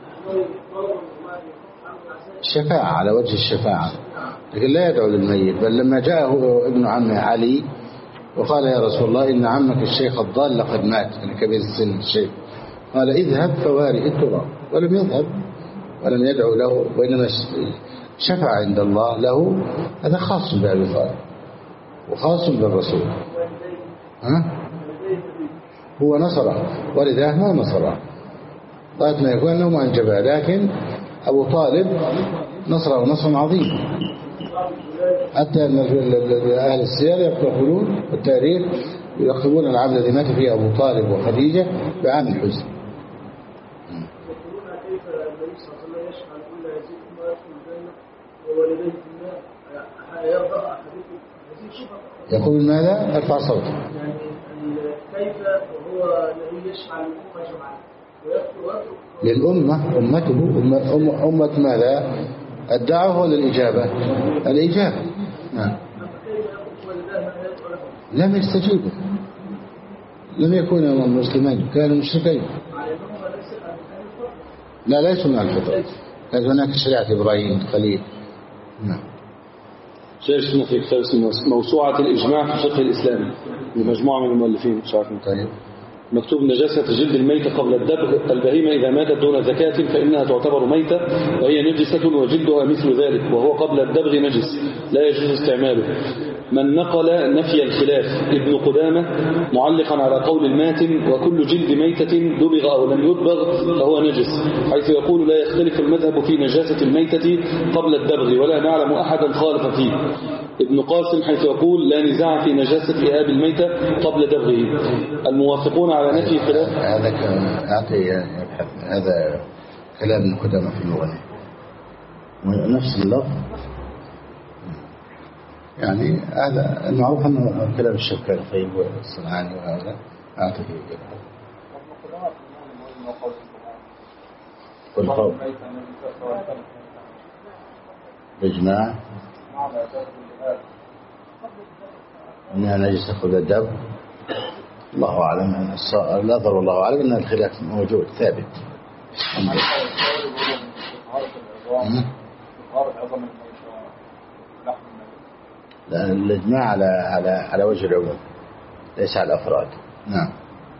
الشفاعة على وجه الشفاعة، لكن لا يدعو للميت. بل لما جاءه ابن عمه علي وقال يا رسول الله إن عمك الشيخ الضال لقد مات، يعني كبير السن الشيخ، قال اذهب فوارئ التراب، ولم يذهب ولم يدعو له، وإنما شفع عند الله له. هذا خاص بأبي طالب وخاص بالرسول. ها؟ هو نصره ولذا ما نصره طيب ما يكون له منجبه، لكن أبو طالب نصره نصر عظيم، حتى أهل السير يقولون التاريخ يكتبون العام الذي مات فيه أبو طالب وخديجة بعام الحزن. يقول ماذا؟ ارفع صوتك. يعني كيف وهو الذي يشفع للأمة جمعاء ويترك للأمة أمته أمة, أمة, أمة ماذا؟ الدعوة ولا الإجابة؟ الإجابة. نعم. لم يستجيبوا، لم يكونوا مسلمين، كانوا مشركين. لا ليسوا من الفطرة، كانت هناك شريعة إبراهيم خليل. نعم. شيخنا في كتاب اسمه موسوعة الإجماع في الفقه الإسلامي لمجموعة من المؤلفين مش عارف متى، مكتوب نجاسة جلد الميتة قبل الدبغ، البهيمة إذا ماتت دون زكاة فإنها تعتبر ميتة وهي نجسة وجلدها مثل ذلك، وهو قبل الدبغ نجس لا يجوز استعماله. من نقل نفي الخلاف ابن قدامة معلقا على قول الماتن وكل جلد ميتة دبغ أو لم يدبغ فهو نجس، حيث يقول لا يختلف المذهب في نجاسة الميتة قبل الدبغ ولا نعلم أحدا خالف فيه. ابن قاسم حيث يقول لا نزاع في نجاسة إهاب الميتة قبل دبغه. الموافقون على نفي خلاف هذا يبحث هذا كلام ابن قدامة في المغني نفس اللفظ، يعني هذا المعروف أنه كلام الشوكاني طيب والصنعاني وهذا أعطيه يبحث. والقول بإجماع أنها نجسة قبل الدبغ، الله أعلم أن النظر والله أعلم أن الخلاف موجود ثابت. لا الإجماع على على على وجه العموم ليس على الأفراد. نعم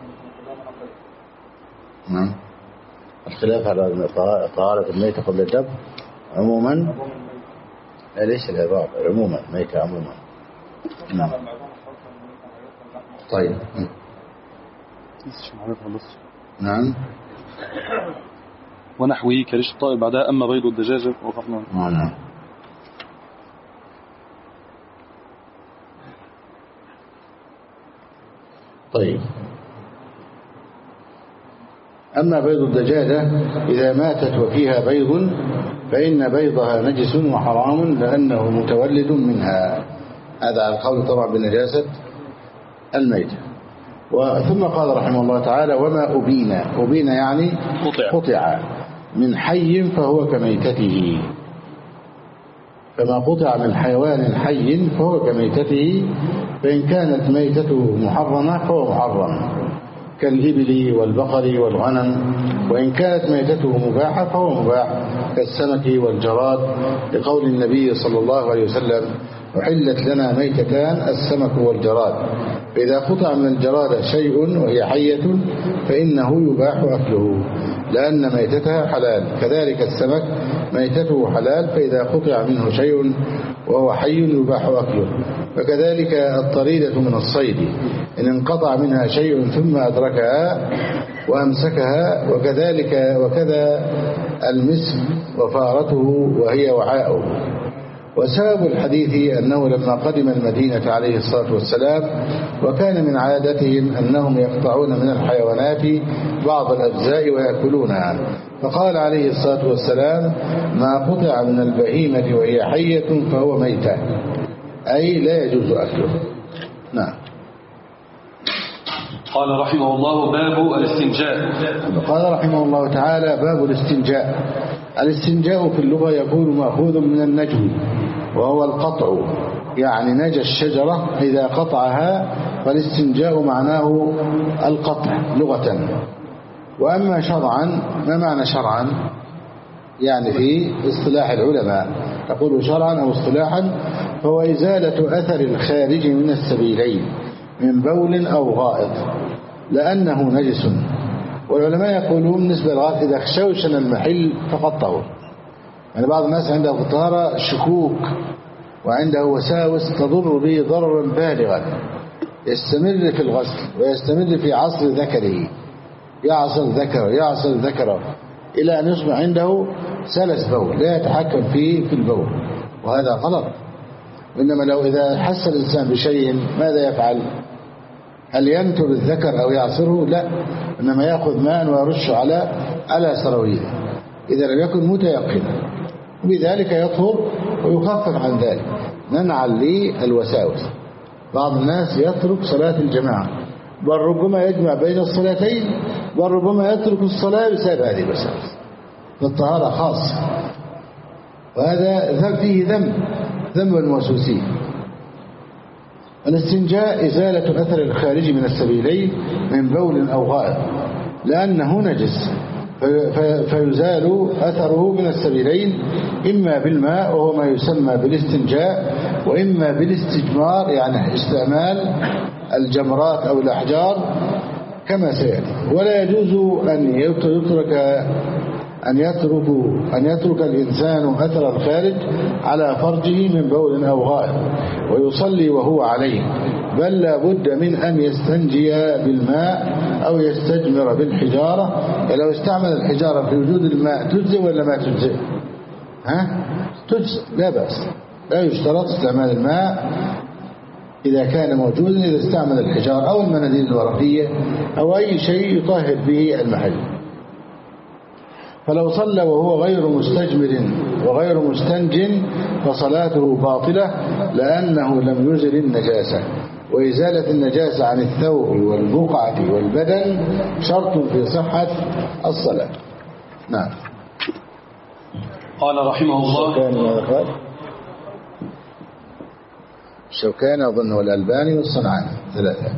نعم. الخلاف على طهارة الميتة قبل الدبغ عموما ليس العظام عموما ميتة عموما. نعم. طيب نعم. ونحوه كريش الطائر بعدها أما بيض الدجاجة وقفنا. نعم. طيب أما بيض الدجاجة إذا ماتت وفيها بيض فإن بيضها نجس وحرام لأنه متولد منها. هذا على القول طبعا بنجاسة الميتة. وثم قال رحمه الله تعالى وما أبين أبين يعني قطع, قطع من حي فهو كميتته، فما قطع من حيوان حي فهو كميتته، فإن كانت ميتته محرمة فهو محرم كالإبل والبقر والغنم، وإن كانت ميتته مباحة فهو مباح كالسمك والجراد، لقول النبي صلى الله عليه وسلم أحلت لنا ميتتان السمك والجراد، فإذا قطع من الجراد شيء وهي حية فإنه يباح أكله لأن ميتتها حلال، كذلك السمك ميتته حلال فإذا قطع منه شيء وهو حي يباح أكله، وكذلك الطريدة من الصيد إن انقطع منها شيء ثم أدركها وأمسكها، وكذلك وكذا المسك وفارته وهي وعاؤه. وسبب الحديث أنه لما قدم المدينة عليه الصلاة والسلام وكان من عادتهم أنهم يقطعون من الحيوانات بعض الأجزاء ويأكلونها، فقال عليه الصلاة والسلام ما قطع من البهيمة وهي حية فهو ميتة، أي لا يجوز أكله. نعم. قال رحمه الله باب الاستنجاء. قال رحمه الله تعالى باب الاستنجاء. الاستنجاء في اللغة يكون مأخوذ من النجو وهو القطع، يعني نجى الشجرة إذا قطعها فالاستنجاء معناه القطع لغة. وأما شرعا، ما معنى شرعا؟ يعني في اصطلاح العلماء، تقول شرعا أو اصطلاحا، فهو إزالة أثر الخارج من السبيلين من بول أو غائط لأنه نجس. والعلماء يقولون بالنسبة للغائط إذا خشوشن المحل فقد طهر. يعني بعض الناس عنده في الطهارة شكوك وعنده وساوس تضر به ضررا بالغا، يستمر في الغسل ويستمر في عصر ذكره، يعصر ذكره يعصر ذكره إلى أن يصبح عنده سلس بول لا يتحكم فيه في البول، وهذا غلط. وإنما لو إذا حس الإنسان بشيء ماذا يفعل؟ هل ينتر الذكر أو يعصره؟ لا، إنما يأخذ ماء ويرش على على سراويله إذا لم يكن متيقنا، وبذلك يطهر ويخفف عن ذلك منعا للوساوس. بعض الناس يترك صلاة الجماعة، بل ربما يجمع بين الصلاتين، بل ربما يترك الصلاة بسبب هذه الوساوس. فالطهارة خاصة، وهذا فيه ذنب ذنب الموسوسين. الاستنجاء إزالة أثر الخارج من السبيلين من بول أو غائط لأنه نجس، فيزال أثره من السبيلين إما بالماء وهو ما يسمى بالاستنجاء، وإما بالاستجمار يعني استعمال الجمرات أو الأحجار كما سيأتي. ولا يجوز أن يترك أن يترك أن يترك الإنسان أثر الخارج على فرجه من بول أو غائط ويصلي وهو عليه، بل لا بد من أن يستنجي بالماء أو يستجمر بالحجارة. لو استعمل الحجارة في وجود الماء تجزئ ولا ما تجزئ؟ ها؟ تجزئ، لا بأس، لا يشترط استعمال الماء إذا كان موجودا، إذا استعمل الحجارة أو المناديل الورقية أو أي شيء يطهر به المحل. فلو صلى وهو غير مستجمر وغير مستنج فصلاته باطلة لأنه لم يزل النجاسة، وإزالة النجاسة عن الثوب والبقعة والبدن شرط في صحة الصلاة. نعم. قال رحمه الله الشوكاني أظن والألباني والصنعاني ثلاثة.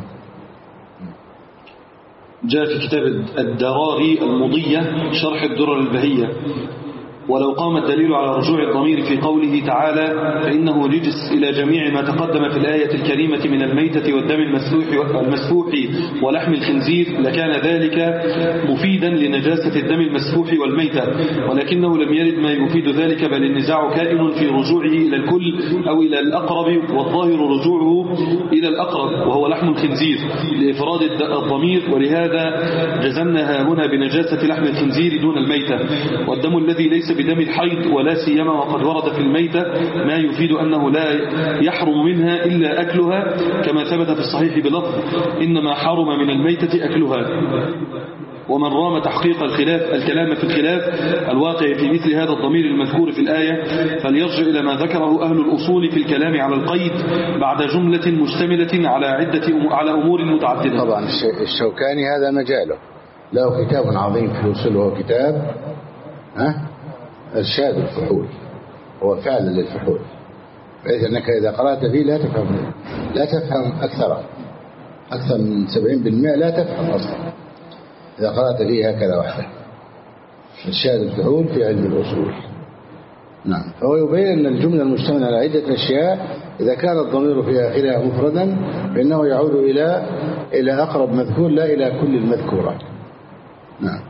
جاء في كتاب الدراري المضية شرح الدرر البهية: ولو قام الدليل على رجوع الضمير في قوله تعالى فإنه رجس إلى جميع ما تقدم في الآية الكريمة من الميتة والدم المسفوح المسفوح ولحم الخنزير لكان ذلك مفيدا لنجاسة الدم المسفوح والميتة، ولكنه لم يرد ما يفيد ذلك، بل النزاع كائن في رجوعه إلى الكل أو إلى الأقرب، والظاهر رجوعه إلى الأقرب وهو لحم الخنزير لإفراد الضمير، ولهذا جزمنا هنا بنجاسة لحم الخنزير دون الميتة. والدم الذي ليس بدم الحيض ولا سيما وقد ورد في الميتة ما يفيد أنه لا يحرم منها إلا أكلها، كما ثبت في الصحيح بلفظ إنما حرم من الميتة أكلها. ومن رام تحقيق الخلاف الكلام في الخلاف الواقع في مثل هذا الضمير المذكور في الآية فليرجع إلى ما ذكره أهل الأصول في الكلام على القيد بعد جملة مشتملة على عدة على أمور متعددة. طبعا الشوكاني هذا مجاله، له كتاب عظيم في الأصول، وهو كتاب ها إرشاد الفحول، هو فعلا للفحول، بحيث أنك إذا قرأت فيه لا تفهم لا تفهم أكثر أكثر من سبعين بالمئة لا تفهم أصلا إذا قرأت فيه هكذا وحده. إرشاد الفحول في علم الأصول. نعم. فهو يبين أن الجملة المشتملة على عدة أشياء إذا كان الضمير في آخرها مفردا فإنه يعود إلى إلى أقرب مذكور لا إلى كل المذكورات. نعم.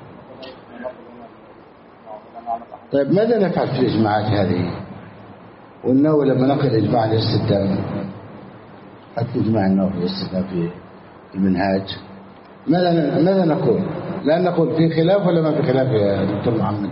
طيب ماذا نفعل في الإجماعات هذه؟ والنووي لما نقل إجماع الاستدلال، حتى إجماع النووي في الاستدلال في المنهاج، ماذا ماذا نقول؟ لا نقول في خلاف ولا ما في خلاف يا دكتور محمد؟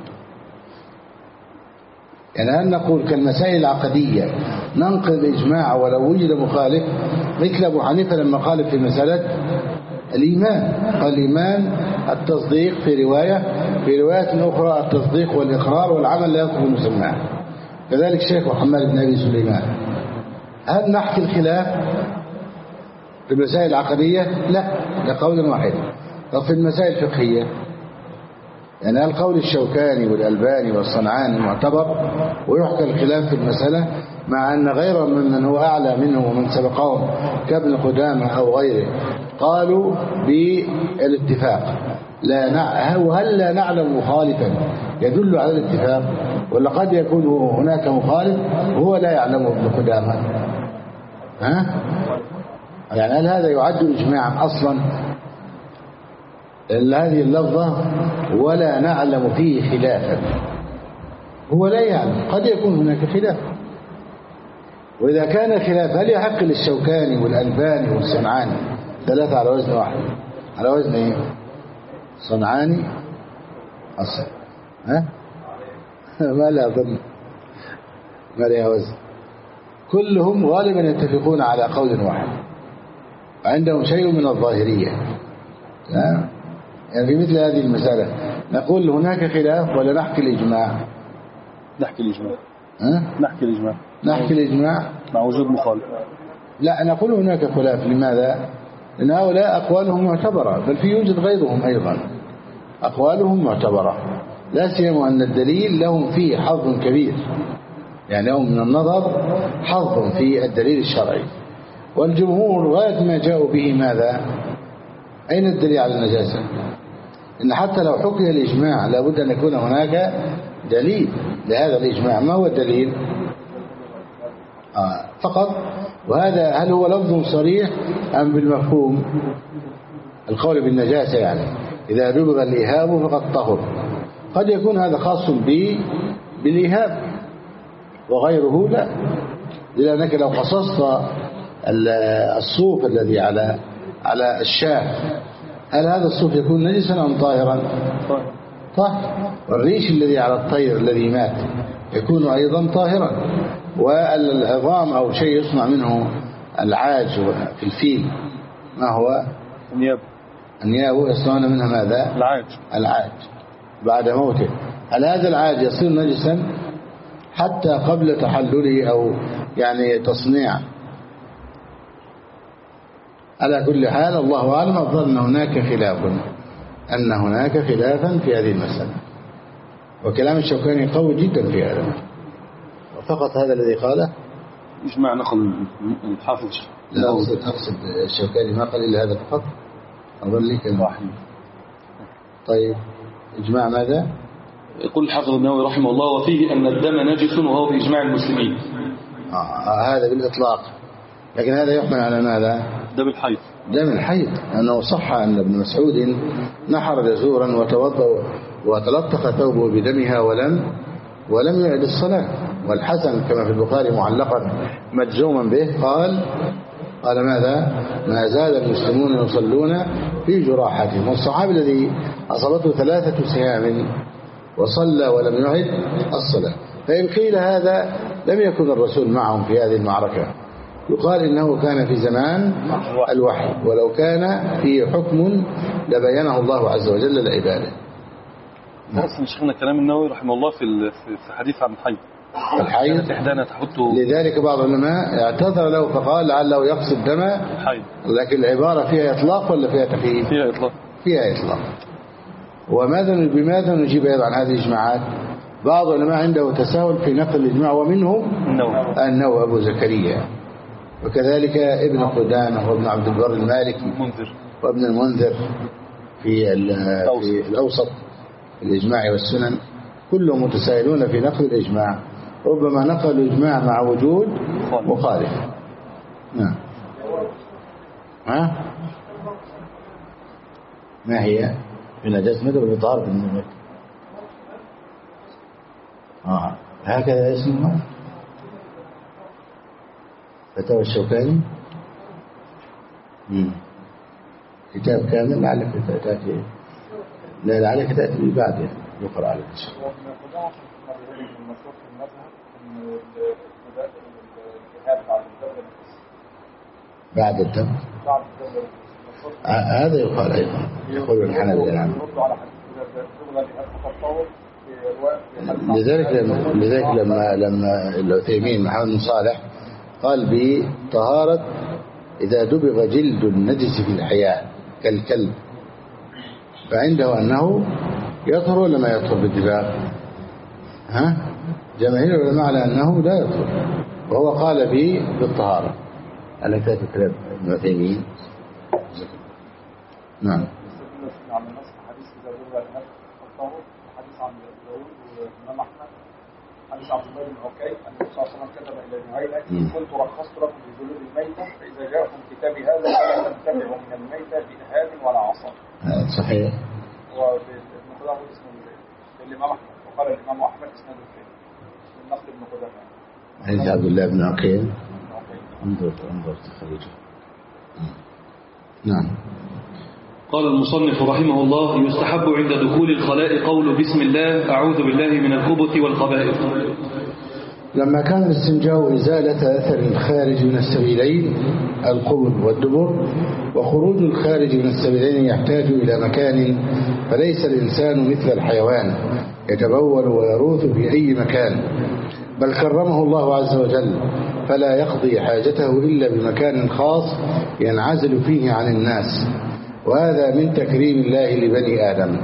يعني هل نقول كالمسائل العقدية ننقل الإجماع ولو وجد مخالف، مثل أبو حنيفة لما قال في مسألة الإيمان، قال الإيمان التصديق في رواية، في رواية أخرى التصديق والإقرار والعمل لا يطلب مسماه. كذلك الشيخ محمد بن أبي سليمان. هل نحكي الخلاف في المسائل العقدية؟ لا، لقول واحد. طب في المسائل الفقهية يعني هل قول الشوكاني والألباني والصنعاني معتبر ويحكى الخلاف في المسألة؟ مع أن غيرهم ممن هو أعلى منه ومن سبقهم كابن قدامة أو غيره قالوا بالاتفاق. لا نع... وهل لا نعلم مخالفا يدل على الاتفاق؟ ولا قد يكون هناك مخالف وهو لا يعلمه ابن قدامة؟ ها؟ يعني هل هذا يعد إجماعا أصلا؟ هذه اللفظة ولا نعلم فيه خلافا، هو لا يعلم، قد يكون هناك خلاف. وإذا كان خلاف هل يحق للشوكاني والألباني والصنعاني ثلاثة على وزن واحد، على وزن ايه؟ صنعاني أصل، ها؟ ما لا أظن ما لها وزن، كلهم غالبا يتفقون على قول واحد، عندهم شيء من الظاهرية. يعني في مثل هذه المسألة نقول هناك خلاف ولا نحكي الإجماع؟ نحكي الإجماع. ها؟ نحكي الإجماع. نحكي الإجماع مع وجود مخالف. لا، نقول هناك خلاف. لماذا؟ لأن هؤلاء أقوالهم معتبرة، بل في يوجد غيرهم أيضا أقوالهم معتبرة، لا سيما أن الدليل لهم فيه حظ كبير، يعني لهم من النظر حظ في الدليل الشرعي. والجمهور غاية ما جاءوا به ماذا؟ أين الدليل على النجاسة؟ إن حتى لو حكي الإجماع لابد أن يكون هناك دليل لهذا الإجماع. ما هو الدليل؟ آه فقط. وهذا هل هو لفظ صريح أم بالمفهوم؟ القول بالنجاسة يعني إذا دبغ الإيهاب فقد طهر، قد يكون هذا خاص بالإيهاب وغيره لا، لأنك لو قصصت الصوف الذي على على الشاه هل هذا الصوف يكون نجسا أم طاهرا؟ طاهر. والريش الذي على الطير الذي مات يكون أيضا طاهرا. والعظام أو شيء يصنع منه العاج في الفيل ما هو؟ النياب. النياب يصنعون منها ماذا؟ العاج. العاج بعد موته. هل هذا العاج يصير نجسا حتى قبل تحلله أو يعني تصنيع؟ على كل حال الله أعلم. أفضل أن هناك خلاف، أن هناك خلافا في هذه المسألة، وكلام الشوكاني قوي جدا في هذا. فقط هذا الذي قاله إجماع نقل الحافظ. لا أقصد, أقصد الشوكاني ما قال إلا هذا فقط، أظن لي كلمة واحدة. طيب إجماع ماذا؟ يقول الحافظ النووي رحمه الله وفيه أن الدم نجس وهو بإجماع المسلمين. آه هذا بالإطلاق، لكن هذا يحمل على ماذا؟ دم الحيض. دم الحيض، أنه صح أن ابن مسعود نحر جزورا وتوضأ وتلطخ ثوبه بدمها ولم ولم يعد الصلاة. والحسن كما في البخاري معلقا مجزوما به قال قال ماذا؟ ما زال المسلمون يصلون في جراحتهم. والصحابي الذي أصابته ثلاثة سهام وصلى ولم يعد الصلاة. فإن قيل هذا لم يكن الرسول معهم في هذه المعركة، يقال إنه كان في زمان الوحي، ولو كان فيه حكم لبينه الله عز وجل لعباده. أصلا شيخنا كلام النووي رحمه الله في في حديث عن الحيض. الحيض إحدانا تحطه. لذلك بعض العلماء اعتذر له فقال لعله يقصد دم الحيض، لكن العبارة فيها إطلاق ولا فيها تخييف؟ فيها إطلاق. فيها إطلاق. وماذا بماذا نجيب أيضا عن هذه الإجماعات؟ بعض العلماء عنده تساهل في نقل الإجماع، ومنهم النووي النووي أبو زكريا، وكذلك ابن قدامة وابن عبد البر المالكي وابن المنذر في في الأوسط الإجماع والسنن، كلهم متساهلون في نقل الإجماع، ربما نقل الإجماع مع وجود مخالف. نعم. ها؟ ما هي؟ في نجاسة مدى وبطهارة المدى. آه. هكذا اسمها فتاوى الشوكاني. مم. كتاب كامل لعلك تأتي، لا لعلك تأتي بعد يقرأ عليك. بعد الدم هذا يقال أيضا، يقول الحنابلة نعم. لذلك لما لذلك لما لما العثيمين محمد بن صالح قال بطهارة إذا دبغ جلد النجس في الحياة كالكلب، فعنده أنه يطهر ولا ما يطهر بالدباغ؟ ها؟ جماهير العلماء على أنه لا يطهر، وهو قال به بالطهارة. أنا كتاب كلام ابن عثيمين. نعم. عن النص حديث إذا ذكر النفس الطهور، حديث عن داوود والإمام أحمد، حديث عبد الله بن عكيم أن النبي صلى الله عليه وسلم كتب إلى نعيمة كنت رخصت لكم في جلود الميتة فإذا جاءكم كتابي هذا فلا تنتفعوا من الميتة بإهاب ولا عصا. صحيح. وابن قدامة اسمه الإمام أحمد، وقال الإمام أحمد اسناده فيه من نقل ابن قدامة. حديث عبد الله بن عكيم. انظر انظر تخرجه. نعم. قال المصنف رحمه الله: يستحب عند دخول الخلاء قول بسم الله أعوذ بالله من الخبث والخبائث. لما كان الاستنجاء إزالة أثر الخارج من السبيلين القبل والدبر، وخروج الخارج من السبيلين يحتاج إلى مكان، فليس الإنسان مثل الحيوان يتبول ويروث في أي مكان، بل كرمه الله عز وجل فلا يقضي حاجته إلا بمكان خاص ينعزل فيه عن الناس، وهذا من تكريم الله لبني آدم.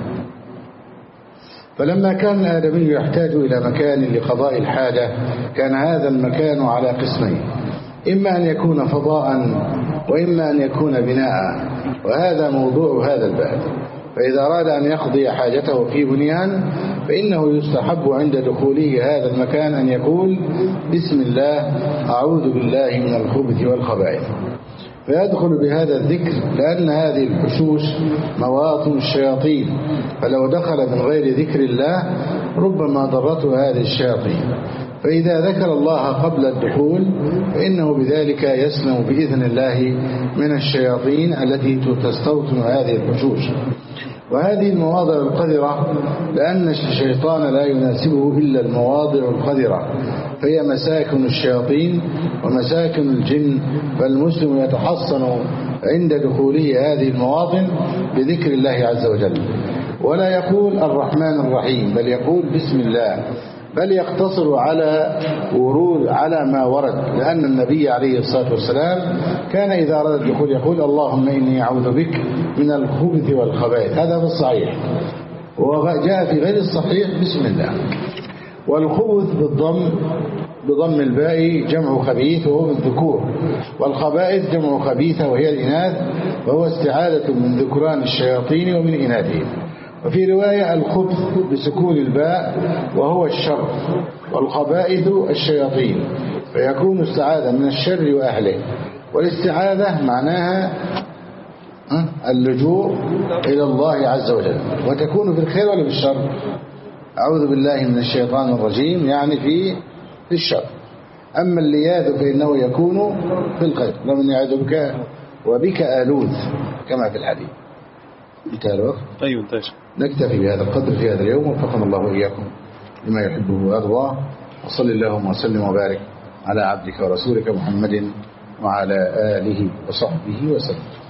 فلما كان الآدمي يحتاج إلى مكان لقضاء الحاجة كان هذا المكان على قسمين: إما أن يكون فضاء وإما أن يكون بناء، وهذا موضوع هذا الباب. فإذا أراد أن يقضي حاجته في بنيان فإنه يستحب عند دخوله هذا المكان أن يقول بسم الله أعوذ بالله من الخبث والخبائث، فيدخل بهذا الذكر، لأن هذه الحشوش مواطن الشياطين، فلو دخل من غير ذكر الله ربما ضرته هذه الشياطين، فإذا ذكر الله قبل الدخول فإنه بذلك يسلم بإذن الله من الشياطين التي تستوطن هذه الحشوش وهذه المواضع القذرة، لأن الشيطان لا يناسبه إلا المواضع القذرة، فهي مساكن الشياطين ومساكن الجن، فالمسلم يتحصن عند دخوله هذه المواطن بذكر الله عز وجل، ولا يقول الرحمن الرحيم بل يقول بسم الله، بل يقتصر على ورود على ما ورد، لأن النبي عليه الصلاة والسلام كان إذا أراد الدخول يقول اللهم إني أعوذ بك من الخبث والخبائث، هذا في الصحيح، وجاء في غير الصحيح بسم الله. والخبث بالضم بضم الباء جمع خبيث وهو الذكور، والخبائث جمع خبيثة وهي الإناث، وهو استعاذة من ذكران الشياطين ومن إناثهم. وفي رواية الخبث بسكون الباء وهو الشر، والخبائث الشياطين، فيكون استعاذة من الشر وأهله. والاستعاذة معناها اللجوء إلى الله عز وجل، وتكون في الخير ولا في الشر؟ أعوذ بالله من الشيطان الرجيم يعني في في الشر. أما اللياذ فإنه يكون في الخير، ومن يعوذ بك وبك آلوذ كما في الحديث. انتهى الوقت؟ أيوة انتهى. نكتفي بهذا القدر في هذا اليوم، وفقنا الله وإياكم لما يحبه ويرضاه، وصل اللهم وسلم وبارك على عبدك ورسولك محمد وعلى آله وصحبه وسلم.